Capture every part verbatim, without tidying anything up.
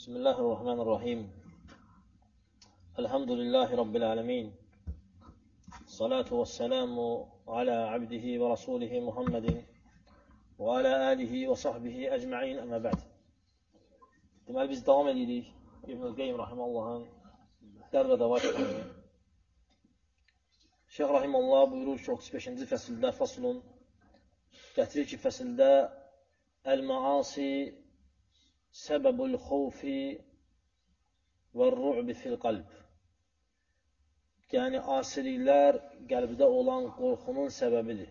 Bismillahirrahmanirrahim. Elhamdülillahi Rabbil alemin. Salatu vesselamu ala abdihi və rasulihi Muhammedin və ala alihi və sahbihi əcma'in, əmmə bə'd. Deməli, biz davam edirik İbn-i Qeym Rahiməllahın dərv və dava kitabı. Şeyh Rahimallah buyurur ki, otuz beşinci fəsildə faslun gətirir ki, fəsildə əl-maasi səbəbul xovfi və rü'bi fil qalb. Yəni, asiliklər qəlbdə olan qorxunun səbəbidir.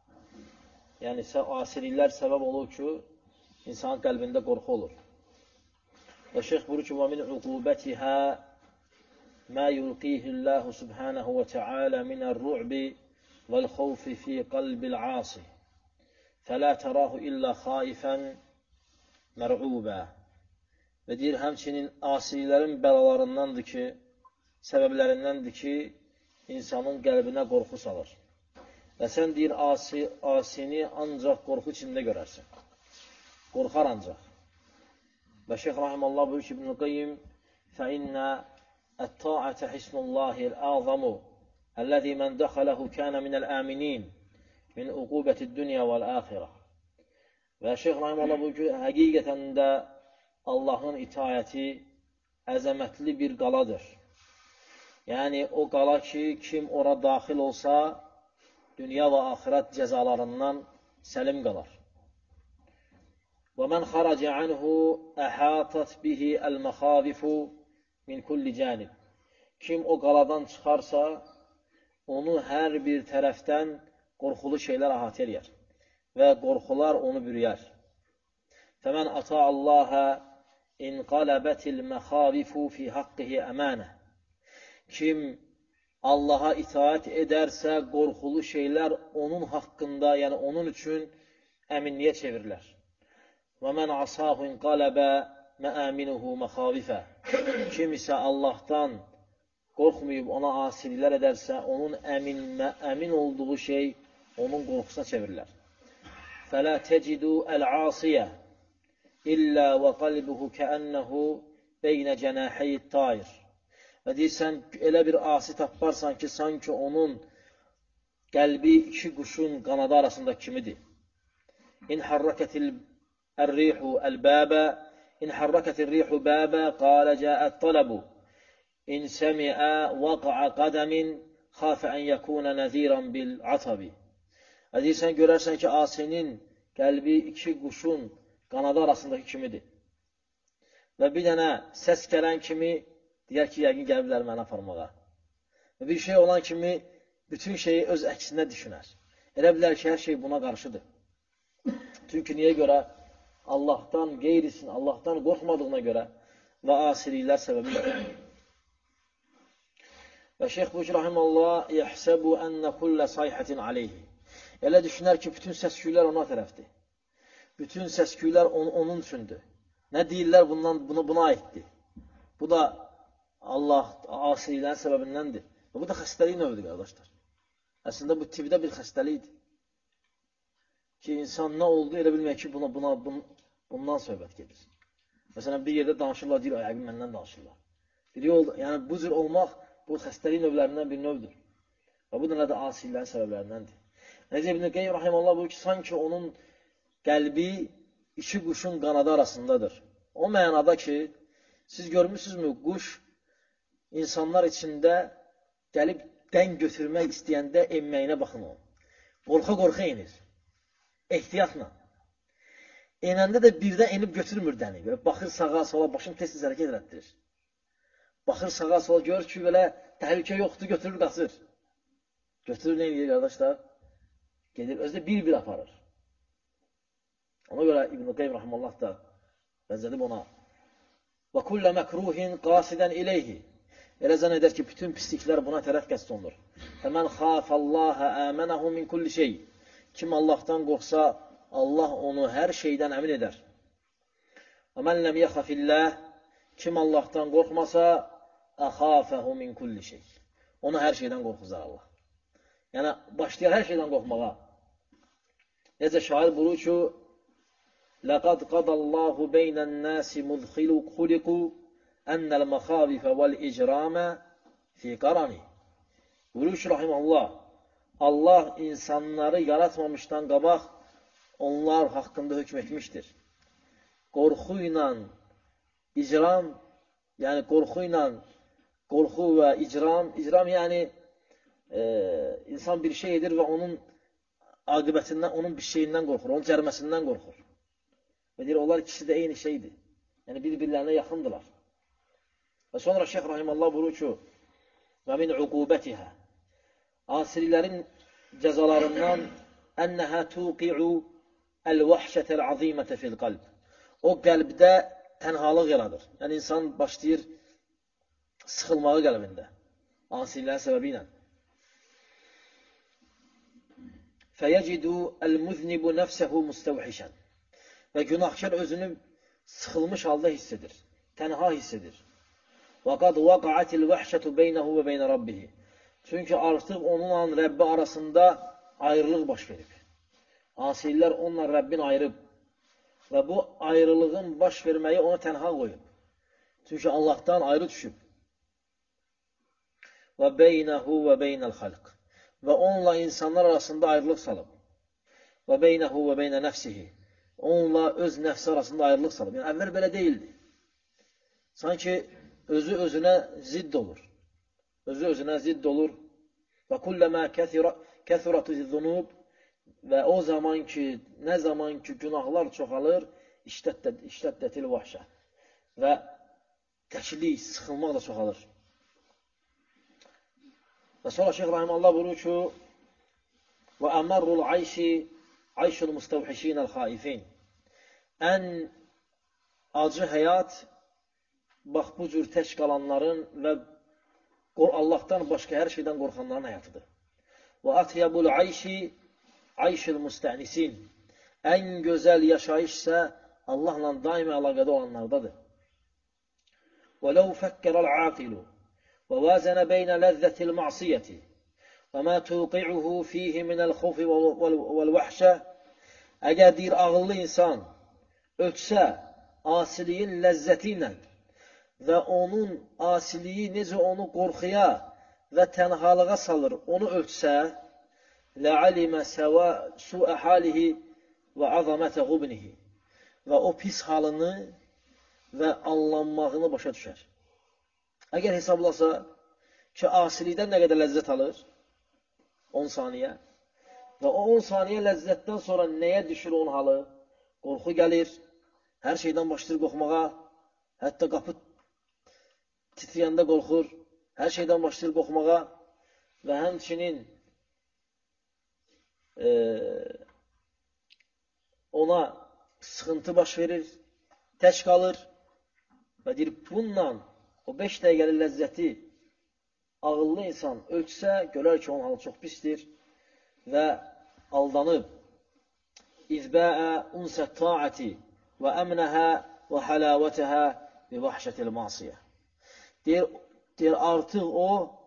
Yəni, asiliklər səbəb olur ki, insanın qəlbində qorxu olur. Və şeyh buyurur ki, وَمِنْ عُقُوبَتِهَا مَا يُلْقِيهِ اللّٰهُ سُبْحَانَهُ وَتَعَالَى مِنَ الرُّعْبِ وَالْخَوْفِ فِي قَلْبِ الْعَاصِ فَلَا تَرَاهُ إِلَّا خَائِفًا mər'ubə. Və deyir, həmçinin asiliklərin bəlalarındandır ki, səbəblərindəndir ki, insanın qəlbinə qorxu salır. Və sən deyir, asi, asini ancaq qorxu içində görərsən. Qorxar ancaq. Və Şeyh Rahimallah buyur ki, İbn-i Qeym فَإِنَّ الطَّاعَةَ حِسْنُ اللّٰهِ الْأَعْظَمُ الَّذِي مَنْ دَخَلَهُ كَانَ مِنَ الْآمِنِينَ مِنْ عُقُوبَةِ الدُّنْيَا وَالْآخِرَةِ. Və Şeyh Rahimallah buyur ki, həqiqətən də Allahın itayəti əzəmətli bir qaladır. Yəni, o qala ki, kim ora daxil olsa, dünya və axirət cəzalarından səlim qalar. وَمَنْ خَرَجَ عَنْهُ أَحَاطَتْ بِهِ الْمَخَاوِفُ مِنْ كُلِّ جَانِبٍ. Kim o qaladan çıxarsa, onu hər bir tərəfdən qorxulu şeylər əhatə eləyər və qorxular onu bürüyər. فَمَنْ أَطَاعَ اللّٰهَ اِنْقَلَبَتِ الْمَخَاوِفُ فِي حَقِّهِ أَمَانَةً. Kim Allaha itaat edərsə, qorxulu şeylər onun haqqında, yəni onun üçün əminliyə çevirilər. وَمَنْ عَصَاهُ اِنْقَلَبَ مَآمِنُهُ مَخَاوِفًا. Kim isə Allahdan qorxmayıb ona asiliklər edərsə, onun əmin, əmin olduğu şey onun qorxusuna çevirilər. فَلَا تَجِدُوا الْعَاصِيَةِ إِلَّا وَقَلْبُهُ كَأَنَّهُ بَيْنَ جَنَاحَيِ الطَّيْرِ. Və deyirsən, elə bir asi taparsan ki, sanki onun qəlbi iki quşun qanadı arasında kimidir. İn harrakatil rihu al-baba in harrakatil rihu baba qala ja'at talabu in sami'a waqa'a qadamin khafa an yakuna naziran bil atabi. Və deyirsən, görərsən ki, asinin qəlbi iki quşun qanadı arasındakı kimidir. Və bir dənə səs gələn kimi deyər ki, yəqin gəliblər mənə aparmağa. Və bir şey olan kimi bütün şeyi öz əksində düşünər. Elə bilər ki, hər şey buna qarşıdır. Çünki niyə görə? Allahdan qeyrisin, Allahdan qorxmadığına görə və asiliklər səbəbidir. Və Şeyh Buyur Rahimallah yəhsəbu ənə kullə sayhətin aleyhi. Elə düşünər ki, bütün səsküylər ona tərəfdir. Bütün səsküylər on, onun üçündür. Nə deyirlər bundan, buna, buna aiddir. Bu da Allah asiliklərin səbəbindəndir. Və bu da xəstəlik növüdür, qardaşlar. Əslində bu tibdə bir xəstəlikdir. Ki, insan nə oldu, elə bilmək ki, buna, buna, bun, bundan söhbət gedir. Məsələn, bir yerdə danışırlar, deyir, ayəqin məndən danışırlar. Bir yol, yəni bu cür olmaq, bu xəstəlik növlərindən bir növdür. Və bu da nə də asiliklərin səbəblərindəndir. Necə İbn-i Qeym Rahimallah buyur ki, sanki onun qəlbi iki quşun qanadı arasındadır. O mənada ki, siz görmüşsünüzmü, quş insanlar içində gəlib dən götürmək istəyəndə enməyinə baxın o. Qorxa-qorxa enir. Ehtiyatla. Enəndə də birdən enib götürmür dəni. Belə baxır sağa, sola, başını tez-tez hərəkət elətdirir. Baxır sağa, sola, görür ki, belə təhlükə yoxdur, götürür, qaçır. Götürür, nə edir, qardaşlar? Gedir, özü də bir-bir aparır. Ona görə İbn-i Qeym Rahimallah da bəzədib ona. Və kullə məkruhin qasidən iləyhi. Elə zən edər ki, bütün pisliklər buna tərəf qəsd olunur. Fəmən xafəlləhə əmənəhu min kulli şey. Kim Allahdan qorxsa, Allah onu hər şeydən əmin edər. Və mən ləm yəxafilləh. Kim Allahdan qorxmasa, əxafəhu min kulli şey. Onu hər şeydən qorxuzar Allah. Yəni, başlayar hər şeydən qorxmağa. Necə şair buyurur ki, لَقَدْ قَضَ اللّٰهُ بَيْنَ النَّاسِ مُذْخِلُ خُلِقُوا اَنَّ الْمَخَاوِفَ وَالْاِجْرَامَ فِي قَرَنِ. Buyurur ki, rahiməhullah, Allah insanları yaratmamışdan qabaq onlar haqqında hökm etmişdir. Qorxu ilə icram, yəni qorxu ilə qorxu və icram, icram yəni e, insan bir şey edir və onun aqibətindən, onun bir şeyindən qorxur, onun cərməsindən qorxur. Və deyir, onlar ikisi də eyni şeydir. Yəni bir-birlərinə yaxındırlar. Və sonra Şeyx Rahimallah buyurur ki, və min uqubətihə, asililərin cəzalarından ənəhə tuqi'u əl-vəhşətəl azimətə fil qalb. O qəlbdə tənhalıq yaradır. Yəni insan başlayır sıxılmağı qəlbində. Asililərin səbəbi ilə. Fəyəcidu əl-muznibu nəfsəhu müstəvhişən. Və günahkar özünü sıxılmış halda hiss edir. Tənha hiss edir. Və qad vaqa'atil vəhşətu beynəhu və beynə rabbihi. Çünki artıq onunla Rəbbi arasında ayrılıq baş verib. Asillər onunla Rəbbin ayırıb. Və bu ayrılığın baş verməyi ona tənha qoyub. Çünki Allahdan ayrı düşüb. Və beynəhu və beynəl xalq. Və onunla insanlar arasında ayrılıq salıb. Və beynəhu və beynə nəfsihi. Onunla öz nəfsi arasında ayrılıq salıb. Yəni, əvvəl belə deyildi. Sanki özü özünə zidd olur. Özü özünə zidd olur. Və kulləmə kəthuratu zunub. Və o zaman ki, nə zaman ki günahlar çoxalır, işləddətil vəhşə. Və təklik, sıxılmaq da çoxalır. Və sonra Şeyx Rahimallah buyurur ki, və əmərrul ayşi ayşul müstəvhişinəl xaifin. Ən acı həyat, bax bu cür tək qalanların və Allahdan başqa hər şeydən qorxanların həyatıdır. Və atyabul ayşi ayşul müstənisin. Ən gözəl yaşayış isə Allahla daimi əlaqədə olanlardadır. Və ləv fəkkərəl aqilu və vəzənə beynə ləzzətil məsiyyəti və mə tuqi'uhu fihi minəl xufi vəl-vəhşə. Əgər deyir, ağıllı insan ölçsə asiliyin ləzzəti ilə və onun asiliyi necə onu qorxuya və tənhalığa salır, onu ölçsə, لَعَلِمَ سُوءَ حَالِهِ وَعَظَمَةَ غُبْنِهِ. Və o pis halını və allanmağını başa düşər. Əgər hesablasa ki, asilikdən nə qədər ləzzət alır? on saniyə. Və o on saniyə ləzzətdən sonra nəyə düşür onun halı? Qorxu gəlir, hər şeydən başlayır qorxmağa, hətta qapı titriyəndə qorxur, hər şeydən başlayır qorxmağa və həmçinin e, ona sıxıntı baş verir, tək qalır və deyir, bununla o beş dəqiqəli ləzzəti ağıllı insan ölçsə, görər ki, onun halı çox pisdir və aldanıb. İzbəə unsə taati və əmnəhə və həlavətəhə və vəhşətil masiyə. Deyir, deyir, artıq o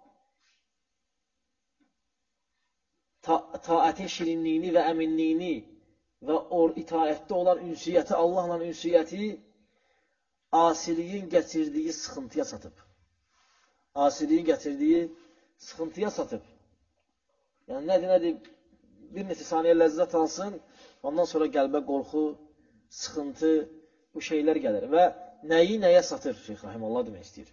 ta taətin şirinliyini və əminliyini və o itaətdə olan ünsiyyəti, Allahla ünsiyyəti asiliyin gətirdiyi sıxıntıya satıb. Asiliyin gətirdiyi sıxıntıya satıb. Yəni, nədir, nədir? Bir neçə saniyə ləzzət alsın, ondan sonra qəlbə qorxu, sıxıntı, bu şeylər gəlir. Və nəyi nəyə satır? Şeyx Rahimallah demək istəyir.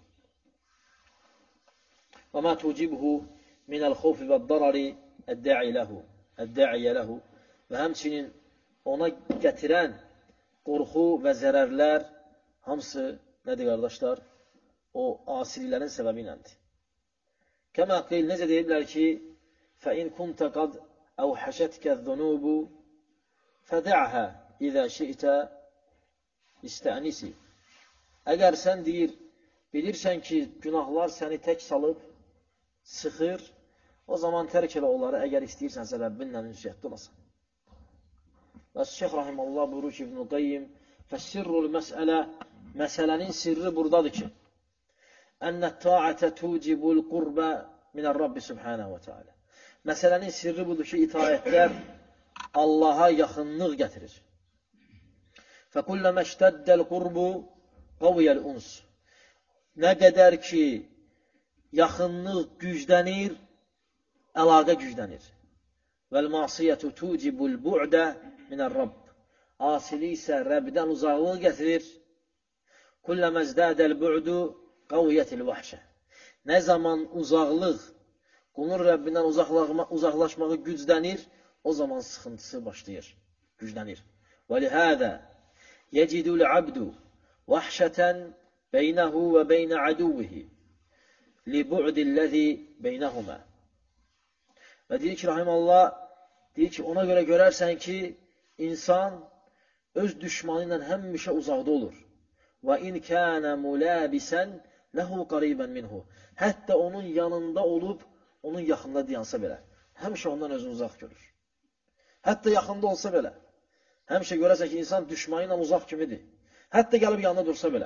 Və mə tucibhu minəl xofi və darari əddəiyə ləhu. Və həmçinin ona gətirən qorxu və zərərlər hamısı nədir, qardaşlar? O asililərin səbəbi iləndir. Kəmə qeyl, necə deyiblər ki, فَإِنْ كُنْتَ قَدْ أَوْحَشَتْكَ الذُّنُوبُ فَدَعْهَا إِذَا شِئْتَ İstənisi. Əgər sən deyir, bilirsən ki, günahlar səni tək salıb, sıxır, o zaman tərk elə onları, əgər istəyirsənsə Rəbbinlə ünsiyyətdə olasan. Və Şeyx Rahimallah buyurur ki, İbn-i Qayyim, fəssirrul məsələ, məsələnin sirri buradadır ki, ənnət taətə tucibul qurbə minər Rabbi Subhanahu və Teala. Məsələnin sirri budur ki, itaətlər Allaha yaxınlıq gətirir. فَكُلَّمَ اشْتَدَّ الْقُرْبُ قَوِيَ الْاُنْسُ Nə qədər ki, yaxınlıq güclənir, əlaqə güclənir. وَالْمَعْصِيَةُ تُوجِبُ الْبُعْدَ مِنَ الرَّبِّ Asilik isə Rəbdən uzaqlıq gətirir. كُلَّمَ ازْدَادَ الْبُعْدُ قَوِيَةِ الْوَحْشَةِ Nə zaman uzaqlıq, qulun Rəbbindən uzaqlaşmağı güclənir, o zaman sıxıntısı başlayır, güclənir. وَلِهَذَا يَجِدُ الْعَبْدُ وَحْشَةً بَيْنَهُ وَبَيْنَ عَدُوِّهِ لِبُعْدِ الَّذِي بَيْنَهُمَا Və deyir ki, Rahimallah, deyir ki, ona görə görərsən ki, insan öz düşmanı ilə həmişə uzaqda olur. وَاِنْ كَانَ مُلَابِسًا لَهُ قَرِيبًا مِنْهُ Hətta onun yanında olub, onun yaxında dayansa belə. Həmişə ondan özünü uzaq görür. Hətta yaxında olsa belə. Həmişə görərsən ki, insan düşmanı ilə uzaq kimidir. Hətta gəlib yanında dursa belə.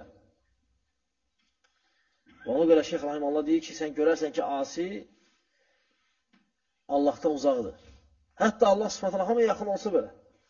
Ona görə Şeyx Rahimallah deyir ki, sən görərsən ki, asi Allahdan uzaqdır. Hətta Allah sıfatına hamıya yaxın olsa belə.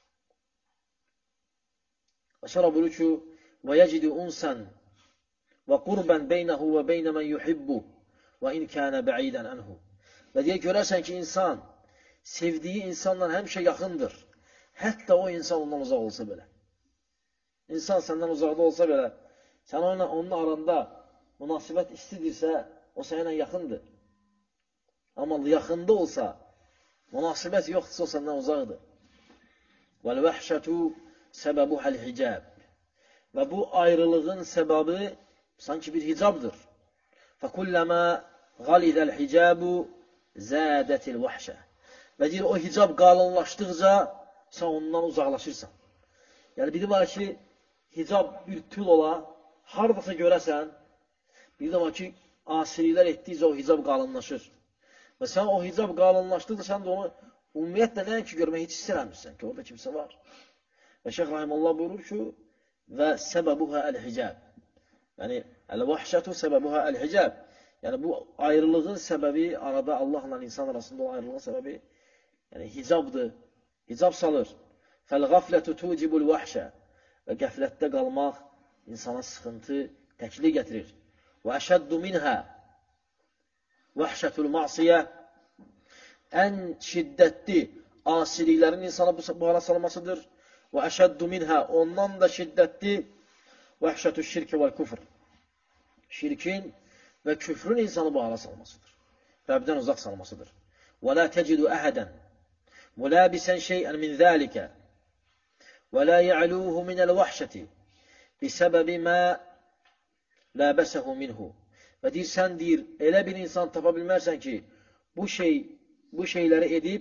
Aşara buyurur ki, وَيَجِدُ أُنْسًا وَقُرْبًا بَيْنَهُ وَبَيْنَ مَنْ يُحِبُّ وَاِنْ كَانَ بَعِيدًا عَنْهُ Və deyir, görərsən ki, insan sevdiyi insanla həmişə yaxındır. Hətta o insan ondan uzaq olsa belə. İnsan səndən uzaqda olsa belə, sən onunla, onun aranda münasibət istidirsə, o sənlə yaxındır. Amma yaxında olsa, münasibət yoxdursa, o səndən uzaqdır. وَالْوَحْشَةُ سَبَبُهَا الْحِجَابِ Və bu ayrılığın səbəbi sanki bir hicabdır. فَكُلَّمَا غَلِذَ الْحِجَابُ زَادَتِ الْوَحْشَةِ Və deyir, o hicab qalınlaşdıqca sən ondan uzaqlaşırsan. Yəni, biri var ki, hicab bir tül ola, haradasa görəsən, bir də var ki, asiliklər etdikcə o hicab qalınlaşır. Və sən o hicab qalınlaşdıqca sən də onu ümumiyyətlə nəyə ki, görmək heç istəmirsən ki, orada kimsə var. Və Şeyx Rahimullah buyurur ki, və səbəbuhə əl-hicab. Yəni, əl-vəhşətu səbəbuhə əl-hicab. Yəni, bu ayrılığın səbəbi, arada Allahla insan arasında o ayrılığın səbəbi, yəni hicabdır, hicab salır. Fəl-qaflətu tucibul vəhşə Və qəflətdə qalmaq insana sıxıntı, təkli gətirir. Və əşəddu minhə vəhşətul masiyə Ən şiddətli asiliklərin insana bu hala salmasıdır. Və əşəddu minhə Ondan da şiddətli vəhşətü şirki və küfr Şirkin və küfrün insanı bu hala salmasıdır. Rəbdən uzaq salmasıdır. Və la tecidu əhədən mulabisən şeyən min zəlikə və la ya'luhu minəl vəhşəti bisəbəbi mə ləbəsəhu minhu Və deyir, sən deyir, elə bir insan tapa bilmərsən ki, bu şey, bu şeyləri edib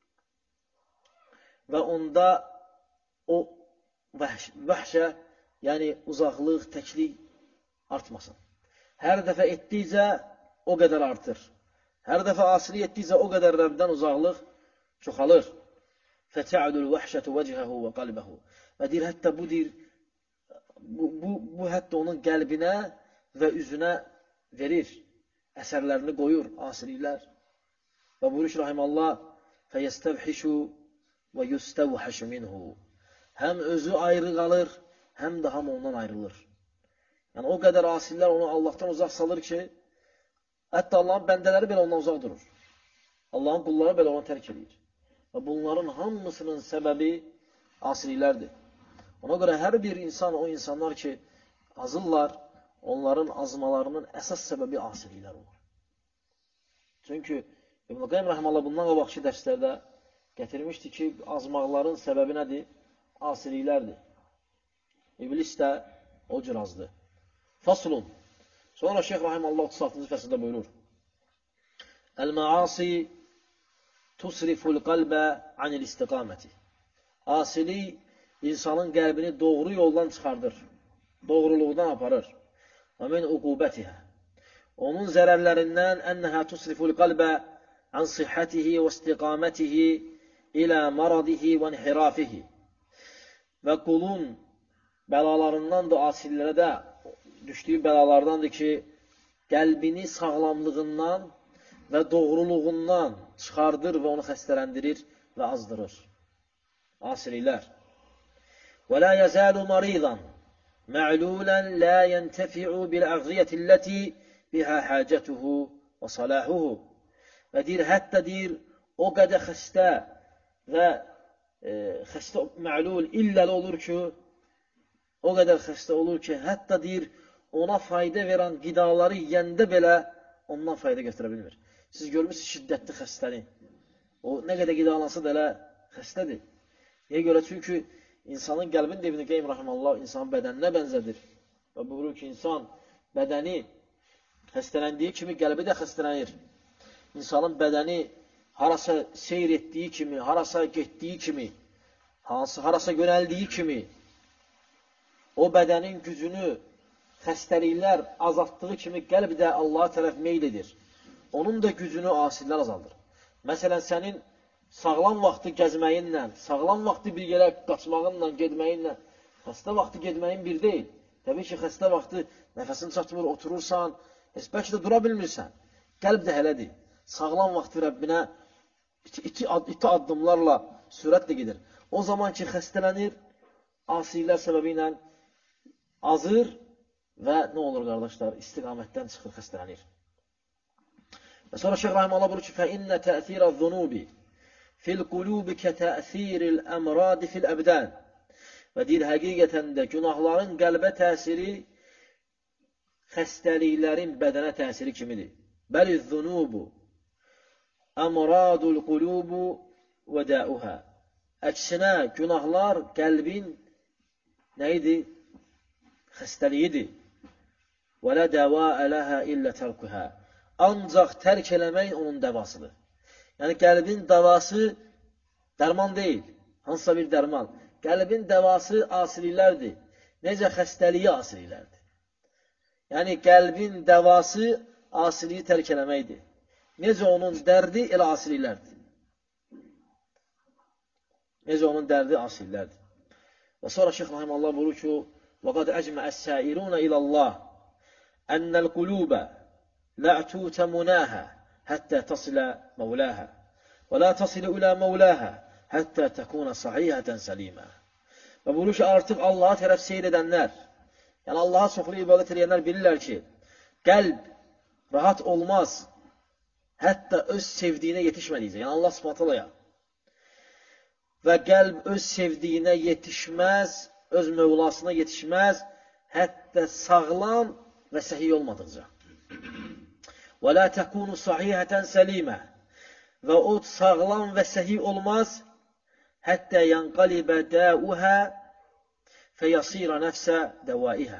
və onda o vəhş, vəhşə, yəni uzaqlıq, təklik artmasın. Hər dəfə etdikcə o qədər artır. Hər dəfə asilik etdikcə o qədər Rəbdən uzaqlıq çoxalır. Fətə'dul vəhşətu vəcəhəhu və qalbəhu Və deyir, hətta bu deyir, bu, bu, bu hətta onun qəlbinə və üzünə verir, əsərlərini qoyur, asiliklər. Və buyurur ki, Rahimallah, fəyəstəvhişu və yüstəvhəşu minhu Həm özü ayrı qalır, həm də hamı ondan ayrılır. Yəni, o qədər asillər onu Allahdan uzaq salır ki, hətta Allahın bəndələri belə ondan uzaq durur. Allahın qulları belə onu tərk edir. Və bunların hamısının səbəbi asiliklərdir. Ona görə hər bir insan, o insanlar ki, azırlar, onların azmalarının əsas səbəbi asiliklər olur. Çünki İbn-i Qayyim Rəhməllah bundan qabaqki dərslərdə gətirmişdi ki, azmaqların səbəbi nədir? Asiliklərdir. İblis də o cür azdır. Faslun. Sonra Şeyx Rahiməllah otuz altıncı fəsildə buyurur. Əl-məasi tusriful qalbə anil istiqaməti. Asilik insanın qəlbini doğru yoldan çıxardır. Doğruluqdan aparır. Və min uqubətihə. Onun zərərlərindən ənəhə tusriful qalbə an sihhətihi və istiqamətihi ilə maradihi və inhirafihi. Və qulun bəlalarından da asillərə də düşdüyü bəlalardandır ki, qəlbini sağlamlığından və doğruluğundan çıxardır və onu xəstələndirir və azdırır. Asiliklər. وَلَا يَزَالُ مَرِيضًا مَعْلُولًا لَا يَنْتَفِعُ بِالْأَغْذِيَةِ الَّتِي بِهَا حَاجَتُهُ وَصَلَاحُهُ. Və deyir, hətta deyir, o qədər xəstə və e, xəstə məlul, illəli olur ki, o qədər xəstə olur ki, hətta deyir, ona fayda verən qidaları yeyəndə belə ondan fayda götürə bilmir. Siz görmürsünüz şiddətli xəstəni. O nə qədər qidalansa da elə xəstədir. Niyə görə? Çünki insanın qəlbin də İbn Qeym rahimallah insanın bədəninə bənzədir. Və buyurur ki, insan bədəni xəstələndiyi kimi qəlbi də xəstələnir. İnsanın bədəni harasa seyr etdiyi kimi, harasa getdiyi kimi, hansı harasa yönəldiyi kimi o bədənin gücünü xəstəliklər azaltdığı kimi qəlb də Allaha tərəf meyl edir. Onun da gücünü asilər azaldır. Məsələn, sənin sağlam vaxtı gəzməyinlə, sağlam vaxtı bir yerə qaçmağınla, gedməyinlə, xəstə vaxtı gedməyin bir deyil. Təbii ki, xəstə vaxtı nəfəsin çatmır, oturursan, heç bəlkə də dura bilmirsən. Qəlb də elədir. Sağlam vaxtı Rəbbinə iti, iti, iti addımlarla sürətlə gedir. O zaman ki, xəstələnir, asilər səbəbi ilə azır və nə olur, qardaşlar? İstiqamətdən çıxır, xəstələnir. Və sonra Şeyx Rahiməllah buyurur ki, فَإِنَّ تَأْثِيرَ الذُّنُوبِ فِي الْقُلُوبِ كَتَأْثِيرِ الْأَمْرَادِ فِي الْأَبْدَانِ. Və deyir, həqiqətən də günahların qəlbə təsiri xəstəliklərin bədənə təsiri kimidir. Bəli zunubu əmradul qulubu və dəuhə. Əksinə, günahlar qəlbin nə idi? Xəstəliyidir. Və lə dəvəə ləhə illə tərkuhə. Ancaq tərk eləmək onun dəvasıdır. Yəni, qəlbin dəvası dərman deyil. Hansısa bir dərman. Qəlbin dəvası asiliklərdir. Necə xəstəliyi asiliklərdir. Yəni, qəlbin dəvası asiliyi tərk eləməkdir. Necə onun dərdi, elə asiliklərdir. Necə onun dərdi, asiliklərdir. Və sonra Şeyx Rahiməllah buyurur ki, وَقَدْ أَجْمَعَ السَّائِرُونَ إِلَى اللّٰهِ أَنَّ الْقُلُوبَ لَا تُؤْتَمُنَاهَا حَتَّى تَصِلَ مَوْلَاهَا وَلَا تَصِلُ إِلَى مَوْلَاهَا حَتَّى تَكُونَ صَحِيحَةً سَلِيمًا. Və buyurur ki, artıq Allaha tərəf seyr edənlər, yəni Allaha çoxlu ibadət edənlər bilirlər ki, qəlb rahat olmaz, hətta öz sevdiyinə yetişmədiyəcək. Yəni Allah Subhanahu taalaya. Və qəlb öz sevdiyinə yetişməz, öz mövlasına yetişməz, hətta sağlam və səhiy olmadıqca. Və la təkunu sahihətən səlimə. Və o sağlam və səhiy olmaz, hətta yanqalibə dəuhə fəyasira nəfsə dəvaihə.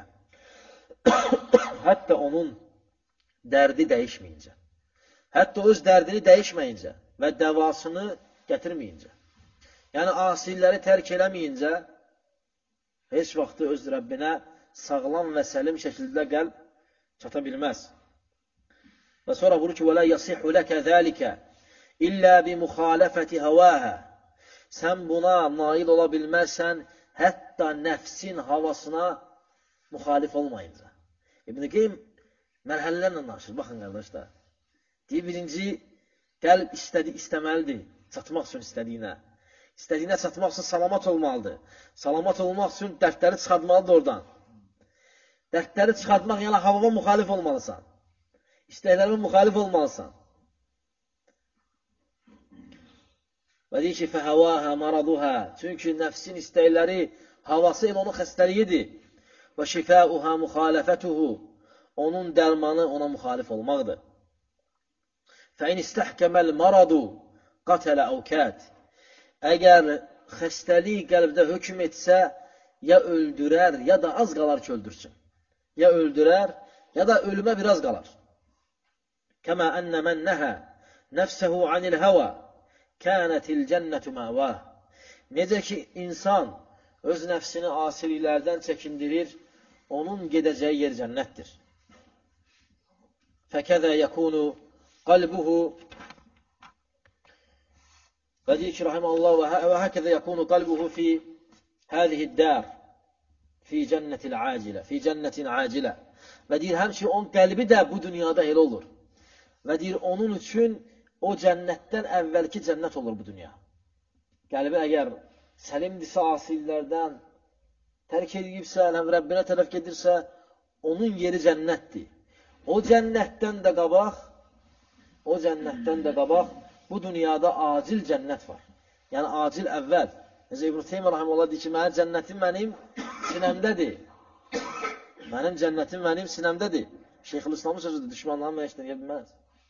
Hətta onun dərdi dəyişməyincə. Hətta öz dərdini dəyişməyincə və dəvasını gətirməyincə. Yəni, asilləri tərk eləməyincə, heç vaxtı öz Rəbbinə sağlam və səlim şəkildə qəlb çata bilməz. Və sonra vurur ki, وَلَا يَصِحُ لَكَ ذَٰلِكَ إِلَّا بِمُخَالَفَةِ هَوَاهَا. Sən buna nail ola bilməzsən, hətta nəfsin havasına müxalif olmayınca. İbn-i Qeym mərhələlərlə danışır. Baxın, qardaşlar. Deyir, birinci, qəlb istədi, istəməlidir, çatmaq üçün istədiyinə. İstədiyinə çatmaq üçün salamat olmalıdır. Salamat olmaq üçün dərdləri çıxartmalıdır oradan. Dərdləri çıxartmaq, yəni havama müxalif olmalısan. İstəklərimə müxalif olmalısan. Və deyir ki, fəhəvəhə maraduhə. Çünki nəfsin istəkləri, havası elə onun xəstəliyidir. Və şifəuhə müxalifətuhu. Onun dərmanı ona müxalif olmaqdır. Fəin istəhkəməl maradu qatələ əvkət. Əgər xəstəlik qəlbdə hökm etsə, ya öldürər, ya da az qalar ki, öldürsün. Ya öldürər, ya da ölümə biraz qalar. Kəmə ənnə mən nəhə nəfsəhu anil həvə kənətil cənnətü məvə. Necə ki, insan öz nəfsini asiliklərdən çəkindirir, onun gedəcəyi yer cənnətdir. Fəkəzə yəkunu qalbuhu. Və deyir ki, rahiməllah, və həkəzə yəkunu qalbuhu fi həzihid dər, fi cənnətil acilə, fi cənnətin acilə. Və deyir, həmçin onun qəlbi də bu dünyada elə olur. Və deyir, onun üçün o cənnətdən əvvəlki cənnət olur bu dünya. Qəlbi əgər səlimdirsə asillərdən, tərk edibsə, Rəbbinə tərəf gedirsə, onun yeri cənnətdir. O cənnətdən də qabaq, o cənnətdən də qabaq, bu dünyada acil cənnət var. Yəni, acil əvvəl. Necə İbn Teymiyyə rahimehullah deyir ki, mənim cənnətim mənim sinəmdədir. Mənim cənnətim mənim sinəmdədir. Şeyxülislamın sözüdür, düşmanların mənə işləyə bilməz.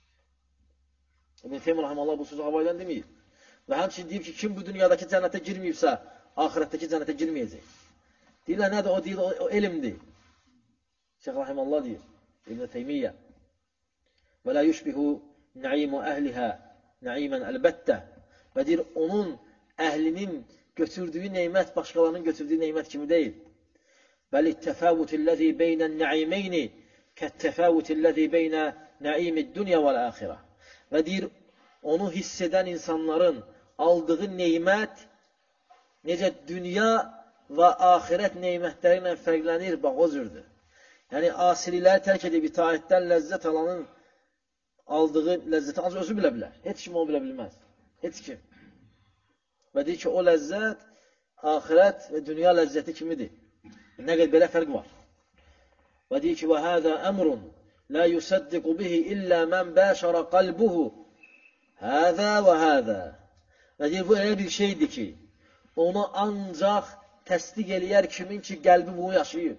İbn Teymiyyə rahimehullah bu sözü havaydan deməyir. Və həmçinin deyib ki, kim bu dünyadakı cənnətə girməyibsə, ahirətdəki cənnətə girməyəcək. Deyirlər, nədir? O deyir, o, o elmdir. Şeyx rahimehullah deyir, İbn Teymiyyə. Və la yushbihu na'imu əhliha na'imən əlbəttə. Və deyir, onun əhlinin götürdüyü neymət başqalarının götürdüyü neymət kimi deyil. Bəli, təfəvvütülləzi beynən na'imeyni kəttəfəvvütülləzi beynə na'imid dünya vəl-əxirə. Və deyir, onu hiss edən insanların aldığı neymət necə dünya və axirət neymətləri ilə fərqlənir, bax o cürdür. Yəni, asililəri tərk edib itaətdən ləzzət alanın aldığı ləzzəti ancaq özü bilə bilər. Heç kim onu bilə bilməz. Heç kim. Və deyir ki, o ləzzət axirət və dünya ləzzəti kimidir. Nə qədər belə fərq var. Və deyir ki, وَهَذَا أَمْرٌ لَا يُسَدِّقُ بِهِ إِلَّا مَنْ بَاشَرَ قَلْبُهُ هَذَا وَهَذَا. Və deyir, bu elə bir şeydir ki, onu ancaq təsdiq eləyər kimin ki, qəlbi bunu yaşayıb.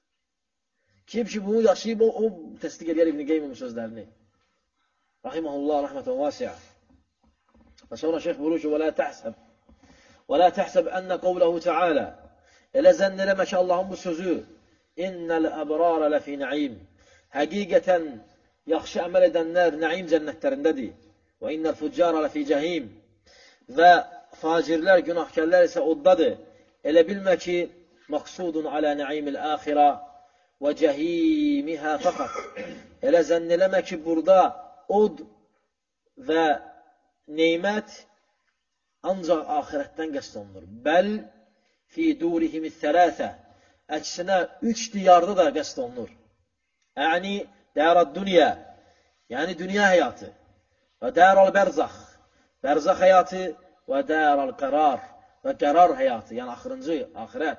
Kim ki, bunu yaşayıb, o, o təsdiq eləyər İbn Qeymin sözlərini. Rahiməhullah, rəhmətən vasiə. Və sonra şeyx buyurur ki, وَلَا تَحْسَبْ وَلَا تَحْسَبْ أَنَّ قَوْلَهُ تَعَالَى. Elə zənn eləmə ki, Allahın bu sözü İnnəl əbrarə ləfi nəim. Həqiqətən yaxşı əməl edənlər nəim cənnətlərindədir. Və innəl füccarə ləfi cəhim. Və facirlər, günahkərlər isə oddadır. Elə bilmə ki, məqsudun alə nəimil əxirə və cəhimihə fəqat. Elə zənn eləmə ki, burada od və neymət ancaq axirətdən qəsd olunur. Bəl fi durihimiz thələthə. Əksinə, üç diyarda da qəsd olunur. Yəni, dərad dünya, yəni dünya həyatı və dəral bərzəx, bərzəx həyatı və dəral qərar və qərar həyatı, yəni axırıncı, axirət.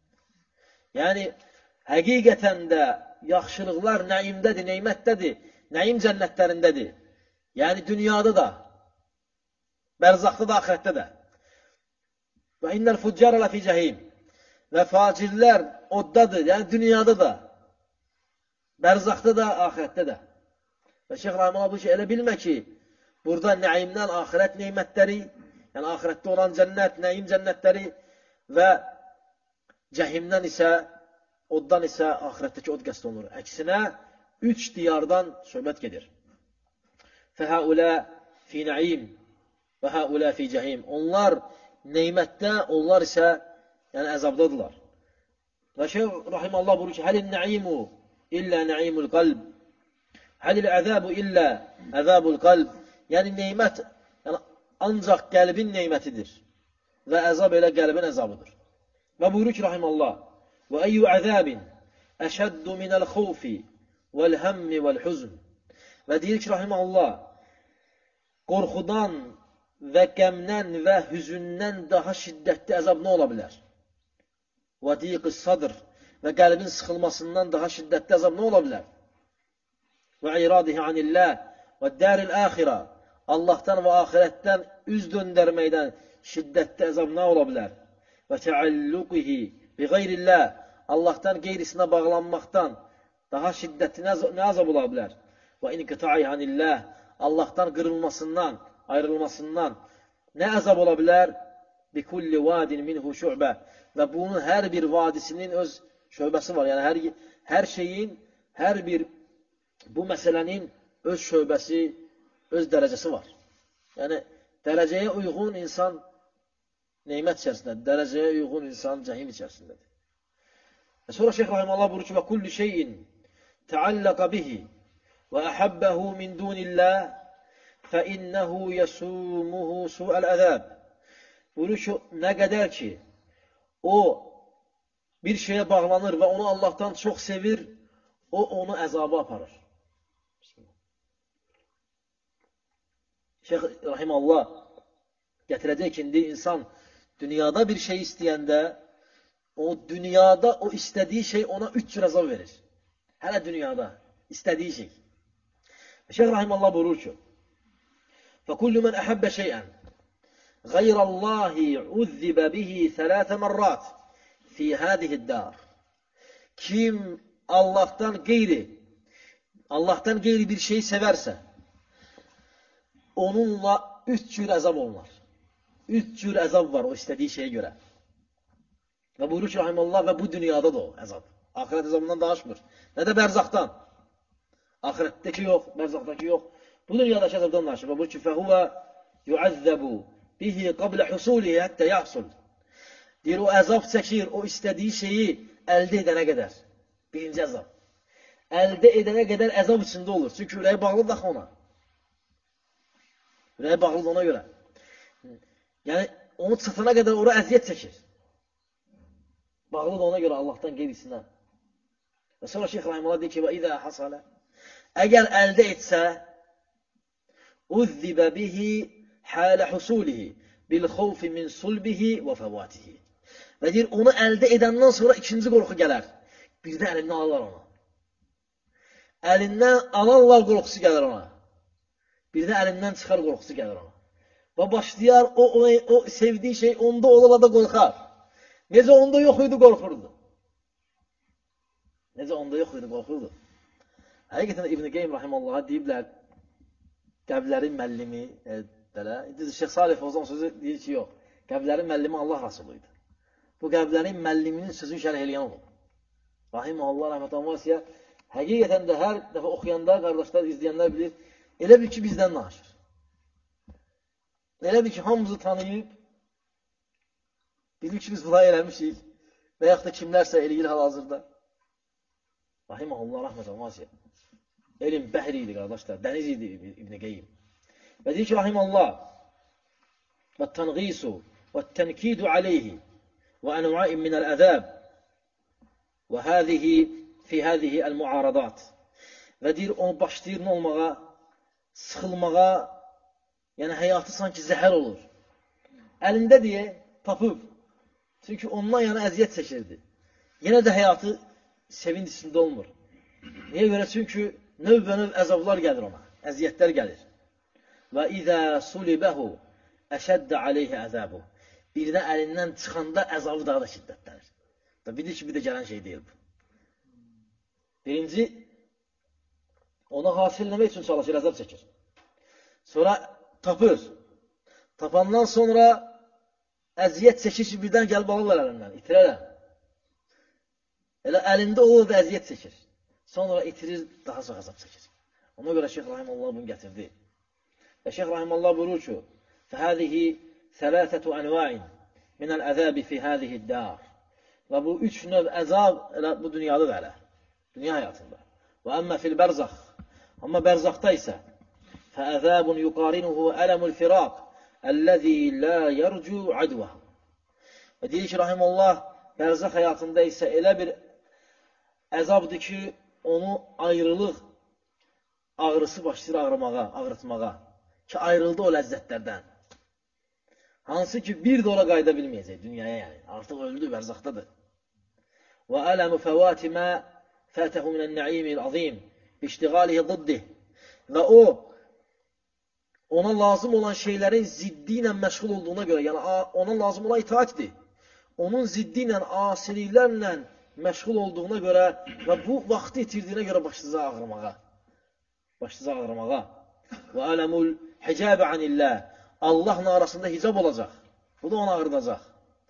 Yəni, həqiqətən də yaxşılıqlar nəimdədir, neymətdədir, nəim cənnətlərindədir. Yəni, dünyada da, bərzəxdə də, axirətdə də. Və innəl füccarə ləfi cəhim. Və facirlər oddadır, yəni dünyada da, bərzəxdə də, axirətdə də. Və Şeyx Rahimullah bu ki, elə bilmə ki, burada nəimdən axirət neymətləri, yəni axirətdə olan cənnət, nəim cənnətləri və cəhimdən isə, oddan isə axirətdəki od qəsd olunur. Əksinə, üç diyardan söhbət gedir. Fəhəulə fi nəim və həulə fi cəhim. Onlar neymətdə, onlar isə yəni əzabdadırlar. Və Şeyx Rahimallah buyurur ki, Həlil nəimu illə nəimul qalb. Həlil əzəbu illə əzəbul qalb. Yəni, neymət yəni, ancaq qəlbin neymətidir. Və əzab elə qəlbin əzabıdır. Və buyurur ki, Rahimallah, Və əyyü əzəbin əşəddu minəl xovfi vəl-həmmi vəl-huzn. Və deyir ki, Rahimallah, qorxudan və qəmdən və hüzündən daha şiddətli əzab nə ola bilər? Və diqi sadr və qəlbin sıxılmasından daha şiddətli əzab nə ola bilər? Və iradihi anillah və dəril əxirə. Allahdan və axirətdən üz döndərməkdən şiddətli əzab nə ola bilər? Və təalluqihi bi qeyrillah. Allahdan qeyrisinə bağlanmaqdan daha şiddətli nə əzab ola bilər? Və inqita'i anillah. Allahdan qırılmasından, ayrılmasından nə əzab ola bilər? Bi kulli vadin minhu şu'bə. Və bunun hər bir vadisinin öz şöbəsi var. Yəni, hər, hər şeyin, hər bir bu məsələnin öz şöbəsi, öz dərəcəsi var. Yəni, dərəcəyə uyğun insan neymət içərisindədir. Dərəcəyə uyğun insan cəhim içərisindədir. Və sonra Şeyx Rahimallah buyurur ki, və kulli şeyin təalləqa bihi və əhəbbəhu min dunillah fəinnəhu yəsimuhu su'əl-əzəb. Buyurur ki, nə qədər ki, o bir şeyə bağlanır və onu Allahdan çox sevir, o onu əzaba aparır. Şeyx Rahimallah gətirəcək ki, indi insan dünyada bir şey istəyəndə o dünyada o istədiyi şey ona üç cür əzab verir. Hələ dünyada istədiyi şey. Şeyh Rahimallah buyurur ki, فَكُلُّ مَنْ أَحَبَّ شَيْئًا غَيْرَ اللّٰهِ عُذِّبَ بِهِ ثَلَاثَ مَرَّاتٍ فِي هَذِهِ الدَّارِ Kim Allah'tan qeyri, Allah'tan qeyri bir şey sevərsə, onunla üç cür əzab olunur. Üç cür əzab var o istədiyi şeyə görə. Və buyurur ki, Rahimallah, və bu dünyada da o əzab. Ahirət əzabından danışmır. Nə də bərzaqdan. Ahirətdəki yox, bərzaqdakı yox. Bu dünyadakı əzabdan danışır. Və buyurur ki, فَهُوَ يُعَذَّبُ بِهِ قَبْلَ حُسُولِهِ həttə يَحْسُلُ Deyir, o əzab çəkir, o istədiyi şeyi əldə edənə qədər. Birinci əzab. Əldə edənə qədər əzab içində olur. Çünki ürəyi bağlıdır axı ona. Ürəyi bağlıdır ona görə. Yəni, onu çatana qədər ora əziyyət çəkir. Bağlıdır ona görə Allah'tan qeyrisindən. Və sonra Şeyh Rahimullah deyir ki, وَإِذَا حَصَلَ Əgər əldə etsə, اُذِّبَ بِهِ حَالَ حُسُولِهِ بِالْخَوْفِ مِنْ صُلْبِهِ وَفَوَاتِهِ Və deyir, onu əldə edəndən sonra ikinci qorxu gələr. Bir də əlindən alırlar ona. Əlindən alarlar qorxusu gəlir ona. Bir də əlindən çıxar qorxusu gəlir ona. Və başlayar, o, o, o sevdiyi şey onda olala da qorxar. Necə onda yox idi, qorxurdu. Necə onda yox idi, qorxurdu. Həqiqətən İbn-i Qeym Rahimallaha deyiblər, qəblərin məllimi, e, belə, Şeyh Salih Fozan sözü deyir ki, yox, qəblərin məllimi Allah Rasuluydu. Bu qəblərin məlliminin sözünü şərh eləyən olub. Rahiməllah, rəhmətən vasiyə, həqiqətən də hər dəfə oxuyanda, qardaşlar, izləyənlər bilir, elə bil ki, bizdən danışır. Elə bil ki, hamımızı tanıyıb, bilir ki, biz bunları eləmişik və yaxud da kimlərsə eləyir hal-hazırda. Rahiməllah, rəhmətən vasiyə. Elm bəhri idi, qardaşlar, dəniz idi İbn-i Qeym. Və deyir ki, Rahiməllah, və tənqisu və tənkidu aleyhi və ənvain minəl əzəb və həzihi fi həzihi əl-muaradat. Və deyir, onu başlayır nə olmağa, sıxılmağa, yəni həyatı sanki zəhər olur. Əlində deyə tapıb. Çünki ondan yana əziyyət çəkirdi. Yenə də həyatı sevinç içində olmur. Niyə görə? Çünki növbə-növ əzablar gəlir ona. Əziyyətlər gəlir. Və izə sulibəhu əşəddə aleyhi əzəbu. Birdən əlindən çıxanda əzabı daha da şiddətlənir. Bilir ki, bir də gələn şey deyil bu. Birinci, ona hasilləmək üçün çalışır, əzab çəkir. Sonra tapır. Tapandan sonra əziyyət çəkir ki, birdən gəlib alırlar əlindən, itirərəm. Elə əlində olur da əziyyət çəkir. Sonra itirir, daha çox əzab çəkir. Ona görə Şeyh Rahimallah bunu gətirdi. Və Şeyh Rahimallah buyurur ki, فَهَذِهِ ثَلَاثَةُ أَنْوَاعٍ مِنَ الْأَذَابِ فِي هَذِهِ الدَّارِ Və bu üç növ əzab bu dünyada da elə. Dünya həyatında. وَأَمَّا فِي الْبَرْزَخِ Amma bərzaqda isə فَأَذَابٌ يُقَارِنُهُ أَلَمُ الْفِرَاقِ الَّذِي لَا يَرْجُوا عَدْوَهُ Və deyir ki, Rahimullah, bərzaq həyatında isə elə bir əzabdır ki, onu ayrılıq ağrısı başlayır ağrımağa, ağrıtmağa. Ki, ayrıldı o ləzzətlərdən. Hansı ki, bir də ona qayda bilməyəcək dünyaya yəni. Artıq öldü, bərzaqdadır. Və ələmu fəvati mə fətəhu minən-nə'imil azim biştiğalihi dıddih. Və o, ona lazım olan şeylərin ziddi ilə məşğul olduğuna görə, yəni ona lazım olan itaatdir. Onun ziddi ilə, asiliklərlə məşğul olduğuna görə və bu vaxtı itirdiyinə görə başlayacaq ağrımağa. Başlayacaq ağrımağa. Və ələmul hicəbə anillah. Allahla arasında hicab olacaq. Bu da onu ağrıdacaq.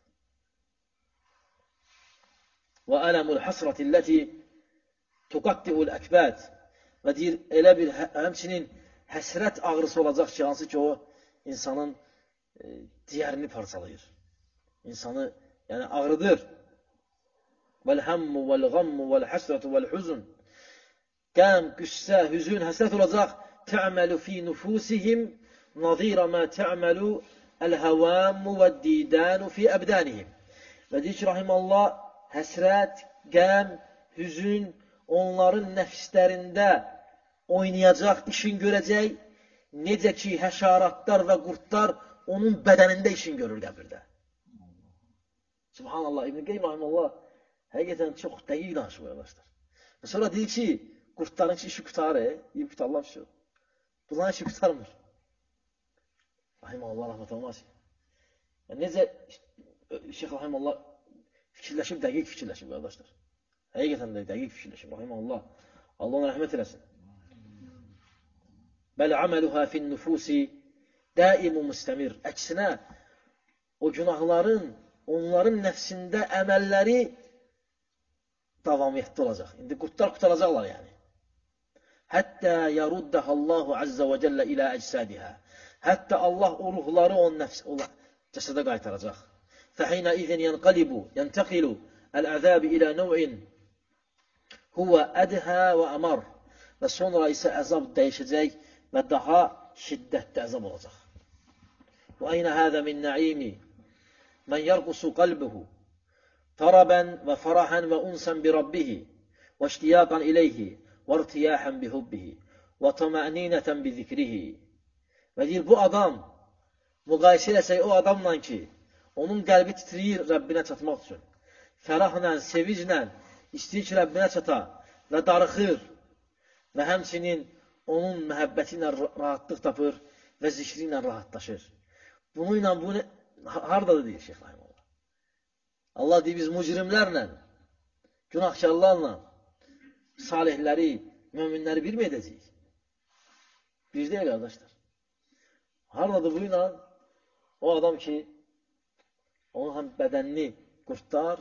Və ələmul hasratilləti tuqatti'ul əkbəd. Və deyir, elə bir həmçinin həsrət ağrısı olacaq ki, hansı ki o insanın e, diyərini parçalayır. İnsanı yəni ağrıdır. Vəl-həmmu, vəl-ğammu, vəl-həsrətu, vəl-huzun. Qəm, qüssə, hüzün, həsrət olacaq. Tə'məlu fi nufusihim nazira mə tə'məlu əl-həvəmmu və-didanu fi əbdənihim. Və deyir ki, Rahimallah, həsrət, qəm, hüzün onların nəfslərində oynayacaq, işin görəcək. Necə ki, həşaratlar və qurtlar onun bədənində işin görür qəbirdə. Subhanallah, İbn-i Qeym rahimehullah həqiqətən çox dəqiq danışır arkadaşlar. Və sonra deyir ki, qurtların ki, işi qutarır, deyib qutarlar bir şey. Bunların işi qutarmır. Rahimehullah rəhmət olmasın. Yəni, necə Şeyx Rahimehullah fikirləşib, dəqiq fikirləşib qardaşlar. Həqiqətən də dəqiq fikirləşib. Rahimehullah. Allah ona rəhmət eləsin. Bəl aməluhə fin-nufusi daimu mustamir. Əksinə, o günahların, onların nəfsində əməlləri davamiyyətli olacaq. İndi qurtlar qutaracaqlar yəni. Həttə yaruddəhəllahu əzzə və cəllə ilə əcsadihə. Hətta Allah o ruhları o nəfs, o cəsədə qaytaracaq. Fəhinə izin yənqalibu, yəntaqilu əl-əzəbi ilə nəv'in huvə ədhə və əmar. Və sonra isə əzab dəyişəcək və daha şiddətli əzab olacaq. Və aynə həzə min nəimi mən yərqusu qalbuhu taraban və farahan və unsan bi rabbihi və iştiyaqan iləyhi və irtiyahan bi hubbihi və tama'ninatan bi zikrihi. Və deyir, bu adam müqayisə eləsək o adamla ki, onun qəlbi titriyir Rəbbinə çatmaq üçün. Fərahla, sevinclə istəyir ki, Rəbbinə çata və darıxır və həmçinin onun məhəbbəti ilə rahatlıq tapır və zikri ilə rahatlaşır. Bunu ilə bunu haradadır deyir Şeyx Rahimullah. Allah deyir, biz mücrimlərlə, günahkarlarla salihləri, möminləri bir mi edəcəyik? Bir deyil, qardaşlar. Haradadır bu ilə o adam ki, onun həm bədənini qurtlar,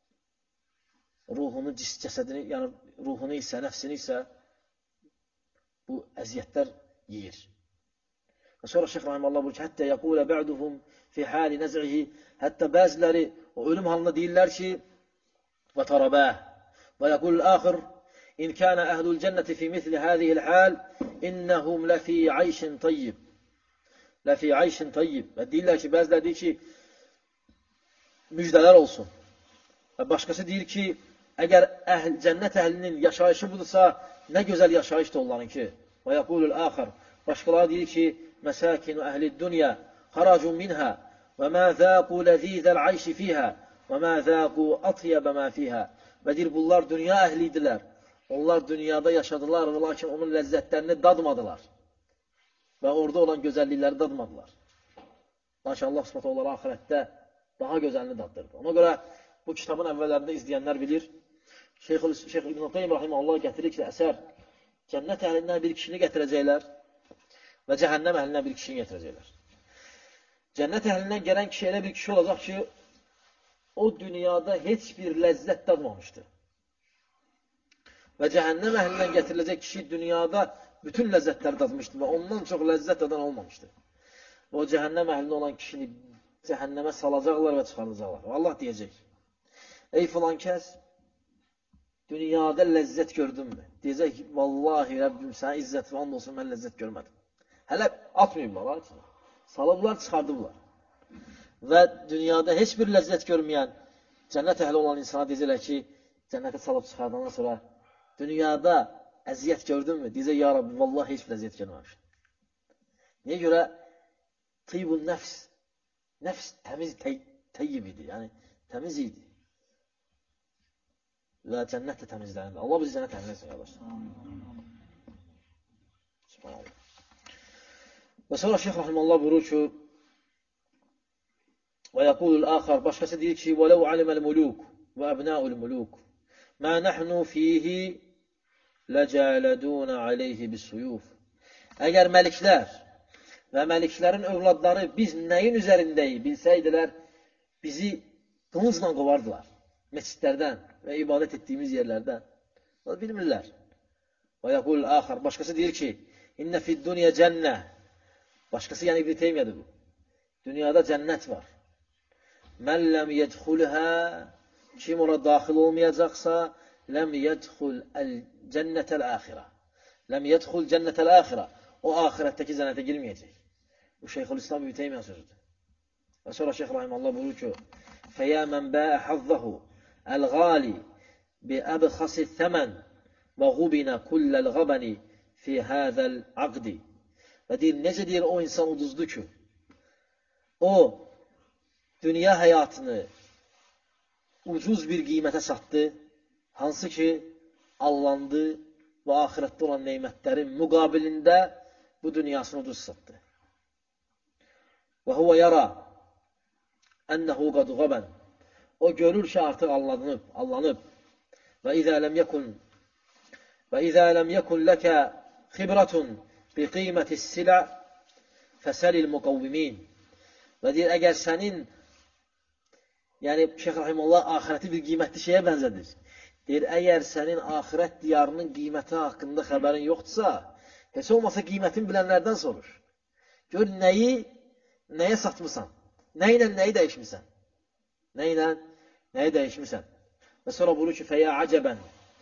ruhunu, cəsədini, yəni ruhunu isə, nəfsini isə bu əziyyətlər yiyir. Və sonra Şeyx Rahimullah buyur ki, həttə yəqulə bə'duhum fi hali nəz'ihi, hətta bəziləri o ölüm halında deyirlər ki, və tarabəh, və yəqul əxir, in kənə əhlul cənnəti fi mithli hədihil hal, innəhum ləfi ayşin tayyib. Ləfi ayşin tayyib. Və deyirlər ki, bəziləri deyir ki, müjdələr olsun. Və başqası deyir ki, əgər əhl, cənnət əhlinin yaşayışı budursa, nə gözəl yaşayışdır onlarınki. Və yəqulul əxir. Başqaları deyir ki, məsəkinu əhlid dünya xaracun minhə və mə zəqu ləzizəl ayşi fiyhə və mə zəqu atyəbə mə fiyhə. Və deyir, bunlar dünya əhlidirlər. Onlar dünyada yaşadılar, lakin onun ləzzətlərini dadmadılar. Və orada olan gözəllikləri dadmadılar. Lakin Allah subhanahu onları axirətdə daha gözəlini daddırdı. Ona görə bu kitabın əvvəllərində izləyənlər bilir. Şeyx İbn-i Qeym rahimehullah gətirir ki, əsər cənnət əhlindən bir kişini gətirəcəklər və cəhənnəm əhlindən bir kişini gətirəcəklər. Cənnət əhlindən gələn kişi elə bir kişi olacaq ki, o dünyada heç bir ləzzət dadmamışdı. Və cəhənnəm əhlindən gətiriləcək kişi dünyada bütün ləzzətləri dadmışdı və ondan çox ləzzət dadan olmamışdı. Və o cəhənnəm əhlində olan kişini cəhənnəmə salacaqlar və çıxaracaqlar. Və Allah deyəcək, ey filan kəs, dünyada ləzzət gördünmü? Deyəcək ki, vallahi Rəbbim sənə izzət və and olsun, mən ləzzət görmədim. Hələ atmayıblar, salıblar, çıxardıblar. Və dünyada heç bir ləzzət görməyən cənnət əhli olan insana deyəcəklər ki, cənnətə salıb çıxardandan sonra dünyada əziyyət gördünmü? Deyəcək, ya Rabbi, vallahi heç bir əziyyət görməmişdim. Niyə görə? Tıybun nəfs. Nəfs təmiz, təyyib idi, yəni təmiz idi. Və cənnət də təmizlənir. Allah bizi cənnət təmizləsin, qardaşlar. Subhanallah. Və sonra Şeyx Rahimullah buyurur ki, və yəqulul əxər, başqası deyir ki, وَلَوْ عَلِمَ الْمُلُوكُ وَأَبْنَاءُ الْمُلُوكُ مَا نَحْنُ فِيهِ لَجَالَدُونَ عَلَيْهِ بِالسُّيُوفِ. Əgər məliklər və məliklərin övladları biz nəyin üzərindəyik bilsəydilər, bizi qılıncla qovardılar. Məscidlərdən və ibadət etdiyimiz yerlərdən. Bilmirlər. Və yəqul əxər, başqası deyir ki, İnnə fid dünya cənnə. Başqası, yəni İbn-i Teymiyədir bu. Dünyada cənnət var. Mən ləm yədxulhə, kim ora daxil olmayacaqsa, ləm yədxul cənnətəl əxirə. Ləm yədxul cənnətəl əxirə. O axirətdəki cənnətə girməyəcək. Bu Şeyxülislam İbn-i Teymiyyə sözüdür. Və sonra Şeyx Rahimullah buyurur ki, fəyə mən bəə hazzəhu əl-ğali bi-əbxasi thəmən və qubinə kulləl qəbəni fi həzəl aqdi. Və deyir, necə deyir o insan uduzdu ki, o dünya həyatını ucuz bir qiymətə satdı, hansı ki, allandı və axirətdə olan neymətlərin müqabilində bu dünyasını ucuz satdı. Və huvə yara ənəhu qad qəbən. O görür ki, artıq allanıb, allanıb. Və izə ləm yəkun və izə ləm yəkun ləkə xibratun bi qiymətis silə fəsəlil müqavvimin. Və deyir, əgər sənin, yəni Şeyx Rahimullah axirəti bir qiymətli şeyə bənzədir. Deyir, əgər sənin axirət diyarının qiyməti haqqında xəbərin yoxdursa, heç olmasa qiymətin bilənlərdən sorur. Gör, nəyi, nəyə satmısan? Nə ilə nəyi dəyişmirsən? Nə ilə nəyi dəyişmirsən? Və sonra buyurur ki, fəyə acəbən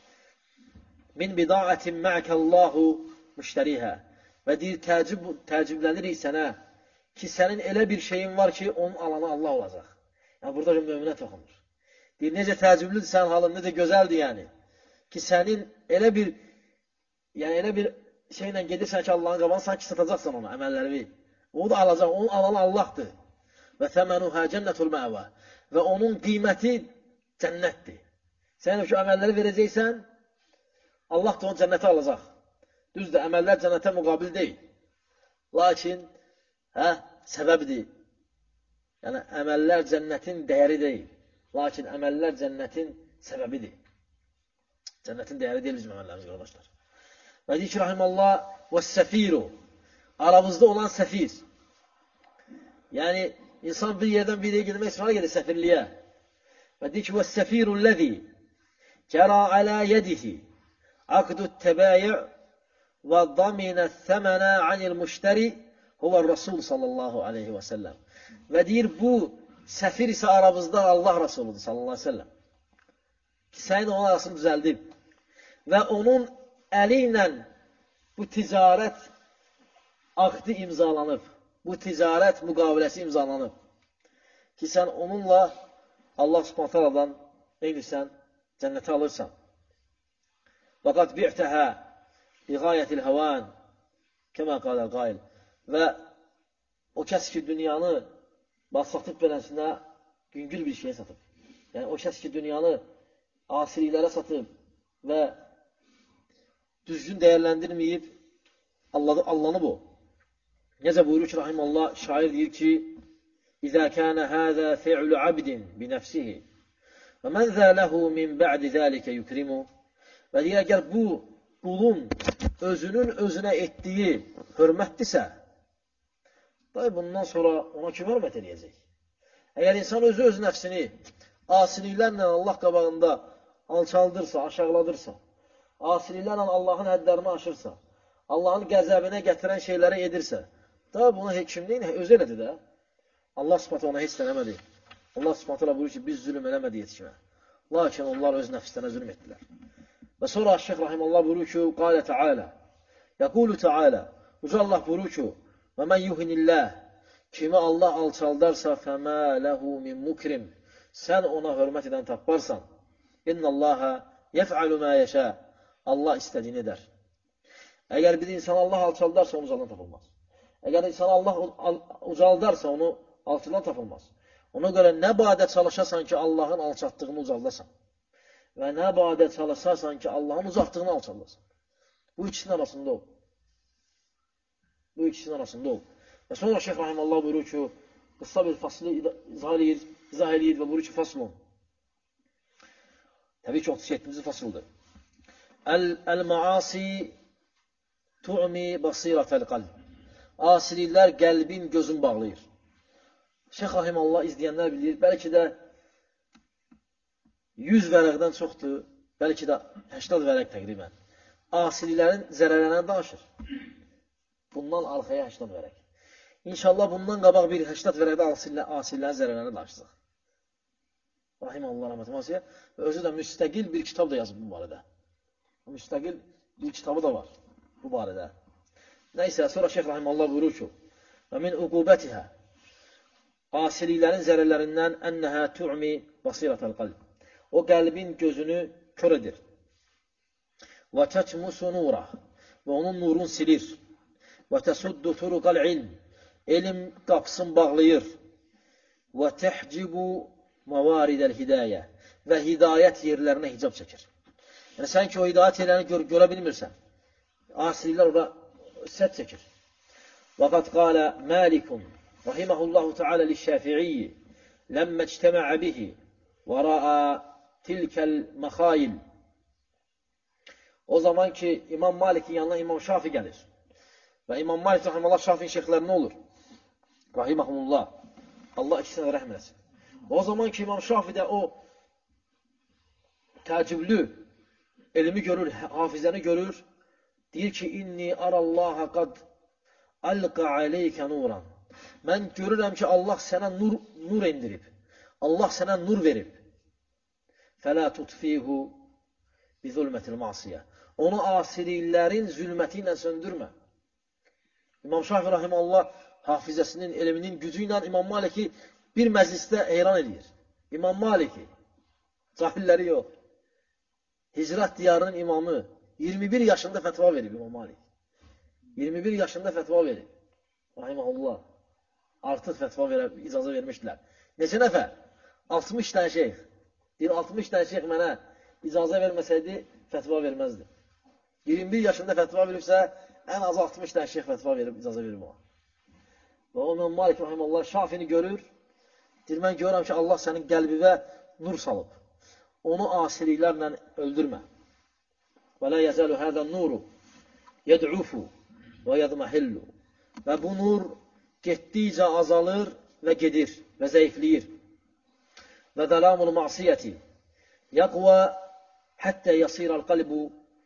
min bida'ətin mə'kəllahu müştərihə. Və deyir, təcib, təciblənir sənə ki, sənin elə bir şeyin var ki, onun alanı Allah olacaq. Yəni, burada möminə toxunur. Deyir, necə təciblidir sənin halın, necə gözəldir yəni. Ki, sənin elə bir, yəni elə bir şeylə gedirsən ki, Allahın qabanı, sanki satacaqsan onu, əməlləri. O da alacaq, onun alanı Allahdır. Və təmənuhə cənnətul məvə. Və onun qiyməti cənnətdir. Sən o ki, əməlləri verəcəksən, Allah da onu cənnətə alacaq. Düzdür, əməllər cənnətə müqabil deyil. Lakin, hə, səbəbdir. Yəni, əməllər cənnətin dəyəri deyil. Lakin, əməllər cənnətin səbəbidir. Cənnətin dəyəri deyil bizim əməllərimiz, qardaşlar. Və deyir ki, rahimallah, və səfiru. Aramızda olan səfir. Yəni, insan bir yerdən bir yerə gedmək sonra gedir səfirliyə. Və deyir ki, və səfiru ləzi cəra alə yədihi aqdud təbəyə və daminə thəmənə anil müştəri huvə Rasul sallallahu aleyhi və səlləm. Və deyir, bu səfir isə aramızda Allah Rasuludur sallallahu aleyhi və səlləm. Ki, sənin onun arasını düzəldib. Və onun əli ilə bu ticarət aqdi imzalanıb. Bu ticarət müqaviləsi imzalanıb. Ki, sən onunla Allah subhanət haladan neydirsən? Cənnətə alırsan. Vəqad bi'təhə biqayətil həvən kəmə qaləl qayl. Və o kəs ki, dünyanı satıb beləsinə güngül bir şeyə satıb. Yəni, o kəs ki, dünyanı asililərə satıb və düzgün dəyərləndirməyib, allanıb o. Necə buyurur ki, rahimallah, şair deyir ki, İzə kənə həzə fi'lu abdin binəfsihi və mən zələhu min bə'di zəlikə yükrimu. Və deyir, əgər bu qulun özünün özünə etdiyi hörmətdirsə, dahi bundan sonra ona kim hörmət edəcək? Əgər insan özü öz nəfsini asiliklərlə Allah qabağında alçaldırsa, aşağıladırsa, asiliklərlə Allahın hədlərini aşırsa, Allahın qəzəbinə gətirən şeyləri edirsə, dahi buna kimliyin özü elədir də. Allah subhanətə ona heç eləmədi. Allah subhanətə buyurur ki, biz zülüm eləmədi yetişmə. Lakin onlar öz nəfslərinə zülüm etdilər. Və sonra Şeyx Rahimallah buyurur ki, qalə Teala, yəqulu Teala, uca Allah buyurur ki, və mən yuhinilləh, kimi Allah alçaldarsa, fəmə ləhu min mukrim, sən ona hörmət edən tapbarsan, innəllaha yəf'alu mə yəşə, Allah istədiyini edər. Əgər bir insan Allah alçaldarsa, onu ucaldan tapılmaz. Əgər insan Allah ucaldarsa, onu alçıdan tapılmaz. Ona görə nə badə çalışasan ki, Allahın alçatdığını ucaldasan və nə badə çalışasan ki, Allahın uzaqdığını alçaldasan. Bu ikisinin arasında ol. Bu ikisinin arasında ol. Və sonra Şeyx Rahimallah buyurur ki, qısa bir faslı izah eləyir, izah eləyir və buyurur ki, faslun. Təbii ki, otuz yeddinci fasıldır. Əl-maasi tu'mi basirətəl qalb. Asiliklər qəlbin, gözün bağlayır. Şeyx Rahimallah izləyənlər bilir, bəlkə də yüz vərəqdən çoxdur, bəlkə də səksən vərəq təqribən. Asiliklərin zərərlərindən danışır. Bundan arxaya səksən vərəq. İnşallah bundan qabaq bir səksən vərəqdə asiliklərin zərərlərini danışacaq. Rahimallah rəhmətə və özü də müstəqil bir kitab da yazıb bu barədə. Müstəqil bir kitabı da var bu barədə. Nəysə, sonra Şeyx Rahimallah buyurur ki, və min uqubətihə, asiliklərin zərərlərindən ənəhə tu'mi basirətəl qalb. O qəlbin gözünü kör edir. Və tətmusu nurah. Və onun nurunu silir. Və təsiddu turuqal ilm. Elm qapısını bağlayır. Və təhcibu məvaridəl hidayə. və hidayət yerlərinə hicab çəkir. Yəni, sən ki, o hidayət yerlərini gör görə bilmirsən. Asiliklər ora sədd çəkir. وَقَدْ قَالَ مَالِكٌ رَحِمَهُ اللّٰهُ تَعَالَى لِلشَّافِعِيِّ لَمَّا اجْتَمَعَ بِهِ وَرَأَى تِلْكَ الْمَخَايِلِ. O zaman ki, İmam Malik'in yanına İmam Şafi gəlir. Və İmam Malik rahimehullah Şafi'nin şeyhləri nə olur? Rahimehullah. Allah ikisinə rəhm eləsin. O zaman ki, İmam Şafi də o təəccüblü elmi görür, hafizəni görür. Deyir ki, inni arallaha qad alqa aleykə nuran. Mən görürəm ki, Allah sənə nur, nur indirib. Allah sənə nur verib. Fələ tutfihu bi zulmətil masiyə. Onu asiliklərin zülməti ilə söndürmə. İmam Şafi rahimehullah hafizəsinin, elminin gücü ilə İmam Maliki bir məclisdə heyran edir. İmam Maliki, cahilləri yox. Hicrat diyarının imamı iyirmi bir yaşında fətva verib İmam Malik. iyirmi bir yaşında fətva verib. Rahimehullah. Artıq fətva verib, icazə vermişdilər. Neçə nəfər? altmış dənə şeyx. Deyir, altmış dənə şeyx mənə icazə verməsəydi, fətva verməzdi. iyirmi bir yaşında fətva veribsə, ən az altmış dənə şeyx fətva verib, icazə verib ona. Və o İmam Malik rahimehullah Şafini görür. Deyir, mən görürəm ki, Allah sənin qəlbivə nur salıb. Onu asiliklərlə öldürmə. Və la yəzəlu həzən nuru yəd'ufu və yədməhillu. Və bu nur getdikcə azalır və gedir və zəifləyir. Və dəlamul masiyyəti yəqvə həttə yasirəl qalbu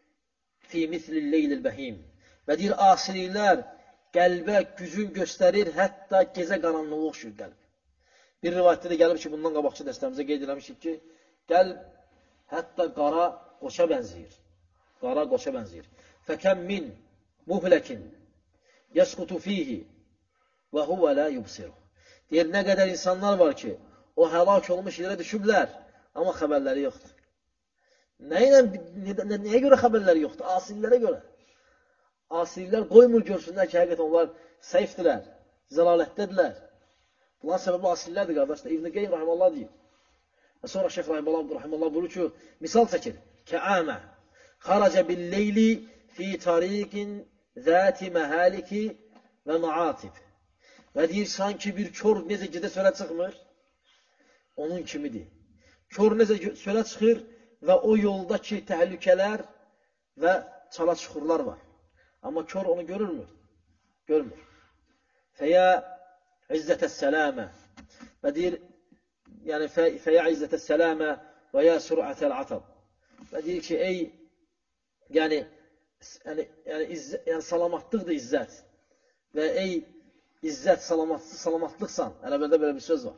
fi mislil leylil bəhim. Və deyir, asiliklər qəlbə gücün göstərir, hətta gecə qaranlığı oxşur qəlb. Bir rivayətdə də gəlib ki, bundan qabaqçı dəstəmizə qeyd eləmişik ki, qəlb hətta qara qoça bənziyir. Qara qoça bənziyir. Fəkəm min muhləkin yəsqutu fihi və huvə lə yubsiru. Deyir, nə qədər insanlar var ki, o həlak olmuş yerə düşüblər, amma xəbərləri yoxdur. Nəyə, nəyə görə xəbərləri yoxdur? Asillərə görə. Asillər qoymur görsünlər ki, həqiqət onlar səyfdirlər, zəlalətdədirlər. Bunların səbəbi asillərdir, qardaşlar. İbn-i Qeym rahiməllah deyir. Və sonra Şeyx rahiməllah buyurur ki, misal çəkir. Kə'amə xaracə billeyli fi tariqin zəti məhəliki və maatib. Və deyir, sanki bir kör necə gedə sölə çıxmır, onun kimidir. Kör necə sölə çıxır və o yoldakı təhlükələr və çala çuxurlar var. Amma kör onu görürmü? Görmür. Fəyə izzətəs-sələmə. Və deyir, yəni fəyə izzətəs-sələmə və yə sürətəl-atab. Və deyir ki, ey, yəni, yəni, yəni, izzət, yəni salamatlıqdır izzət. Və ey, izzət, salamatlıqsan. Ərəblərdə belə bir söz var.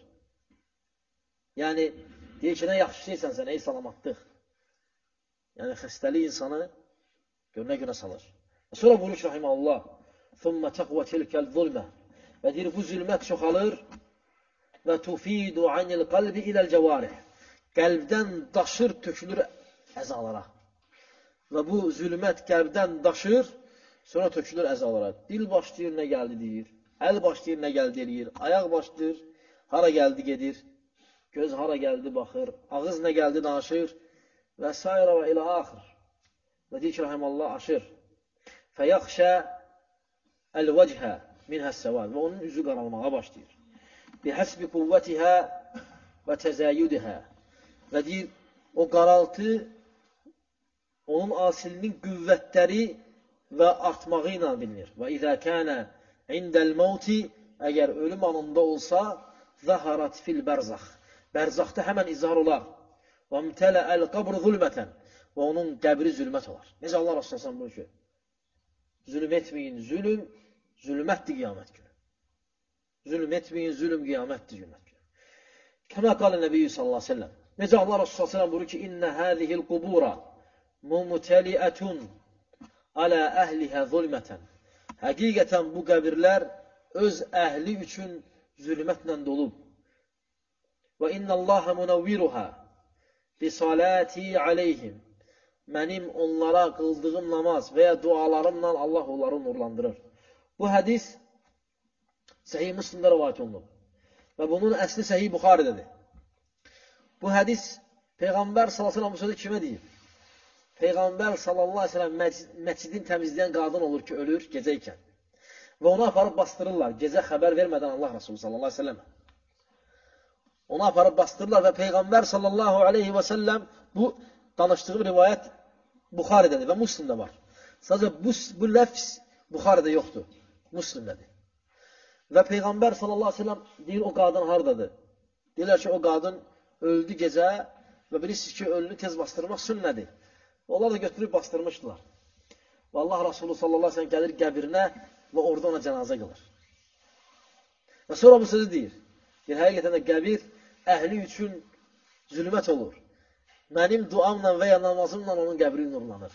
Yəni, deyir ki, nə yaxşı şeysən sən, ey salamatlıq. Yəni, xəstəlik insanı görünə günə salır. Və sonra buyurur ki, rahiməhullah, ثُمَّ تَقْوَ تِلْكَ الظُّلْمَ. Və deyir, bu zülmət çoxalır və tufidu anil qalbi iləl cəvarih. Qəlbdən daşır, tökülür əzalara. Və bu zülmət qəlbdən daşır, sonra tökülür əzalara. Dil başlayır, nə gəldi deyir. Əl başlayır, nə gəldi eləyir. Ayaq başlayır, hara gəldi gedir. Göz hara gəldi baxır. Ağız nə gəldi danışır. Və s. və ilə axır. Və deyir ki, rahiməllah aşır. Fəyəxşə əl-vəchə minhəs-səvad. Və onun üzü qaralmağa başlayır. Bihəsbi quvvətihə və təzəyyüdihə. Və deyir, o qaraltı onun asilinin qüvvətləri və artmağı ilə bilinir. Və izə kənə indəl-mevti, əgər ölüm anında olsa, zəharat fil bərzax. Bərzaxda həmən izhar olar. Və mtələ əl-qabr zulmətən. Və onun qəbri zülmət olar. Necə Allah Rasulullah buyurur ki, zülm etməyin, zülm, zülmətdir qiyamət günü. Zülm etməyin, zülm qiyamətdir qiyamət günü. Kəmə qalə Nəbiyyə sallallahu aleyhi ve sellem. Necə Allah Rasulullah buyurur ki, İnnə hədihil qubura mumtəliətun alə əhlihə zulmətən. Həqiqətən bu qəbirlər öz əhli üçün zülmətlə dolub. Və innəlləhə munəvviruhə bisaləti aleyhim. Mənim onlara qıldığım namaz və ya dualarımla Allah onları nurlandırır. Bu hədis Səhih Müslimdə rəvayət olunub. Və bunun əsli Səhih Buxarədədir. Bu hədis Peyğəmbər sallallahu əleyhi və səlləm bu sözü kimə deyir? Peyğəmbər sallallahu əleyhi və səlləm məscidin təmizləyən qadın olur ki, ölür gecə ikən. Və onu aparıb bastırırlar. Gecə xəbər vermədən Allah Rasulü sallallahu əleyhi və səlləm. Onu aparıb bastırırlar və Peyğəmbər sallallahu əleyhi və səlləm bu danışdığı rivayət Buxarədədir və Müslimdə var. Sadəcə bu, bu ləfz Buxarədə yoxdur. Müslimdədir. Və Peyğəmbər sallallahu əleyhi və səlləm deyir, o qadın hardadır? Deyirlər ki, o qadın öldü gecə və bilirsiniz ki, ölünü tez bastırmaq sünnədir. Onlar da götürüb bastırmışdılar. Və Allah Rasulü sallallahu əleyhi və səlləm gəlir qəbrinə və orada ona cənazə qılır. Və sonra bu sözü deyir. Deyir, həqiqətən də qəbir əhli üçün zülmət olur. Mənim duamla və ya namazımla onun qəbri nurlanır.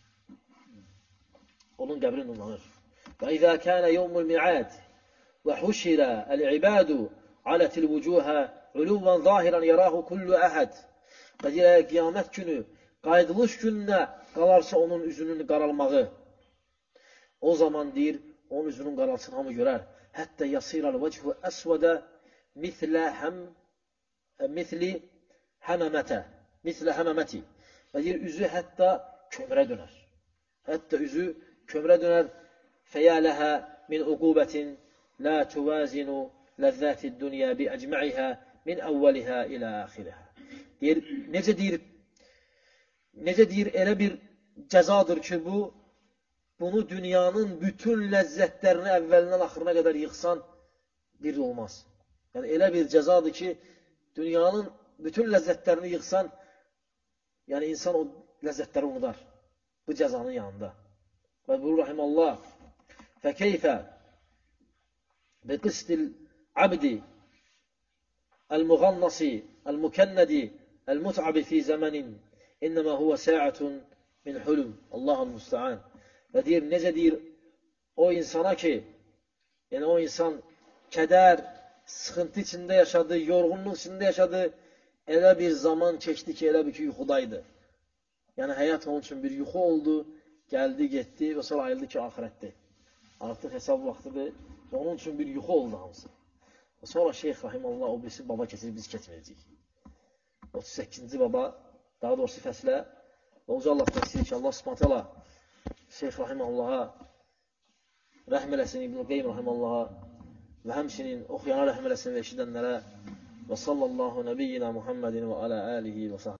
Onun qəbri nurlanır. Və izə kənə yevmul mi'ad və huşirə əl-ibadu alətil vücuhə uluvan zahiran yarahu kullu əhəd. Və deyir, qiyamət günü, qayğılış gününə qalarsa onun üzünün qaralmağı. O zaman deyir, onun üzünün qaralsın hamı görər. Hətta yasiral vəchu əsvədə mislə həm misli həməmətə. Mislə həməməti. Və deyir, üzü hətta kömrə dönər. Hətta üzü kömrə dönər. Fəyələhə min uqubətin la tuvazinu ləzzətid dünya bi əcma'ihə min əvvəlihə ilə əxirəhə. Deyir, necə deyir, necə deyir, elə bir cəzadır ki, bu, bunu dünyanın bütün ləzzətlərini əvvəlindən axırına qədər yıxsan, bir olmaz. Yəni, elə bir cəzadır ki, dünyanın bütün ləzzətlərini yıxsan, yəni insan o ləzzətləri unudar bu cəzanın yanında. Və buyur rahimallah, fəkeyfə biqistil abdi əl-muğannasi əl-mükənnədi əl-mut'abi fi zəmənin innəmə huvə səətun min hulum. Allahul müstəan. Və deyir, necə deyir o insana ki, yəni o insan kədər, sıxıntı içində yaşadı, yorğunluq içində yaşadı, elə bir zaman keçdi ki, elə bir ki, yuxudaydı. Yəni, həyat onun üçün bir yuxu oldu, gəldi, getdi və sonra ayıldı ki, axirətdir. Artıq hesab vaxtıdır və onun üçün bir yuxu oldu hamısı. Və sonra Şeyx Rahimallah o birisi baba keçir, biz keçməyəcəyik. otuz səkkizinci baba, daha doğrusu fəslə və uca Allah təqsir ki, Allah subhanətələ Şeyx Rahimallaha rəhm eləsin, İbn-i Qeym Rahimallaha və həmçinin oxuyana rəhm eləsin və eşidənlərə və sallallahu nəbiyyina Muhammedin və alə alihi və sahbihi.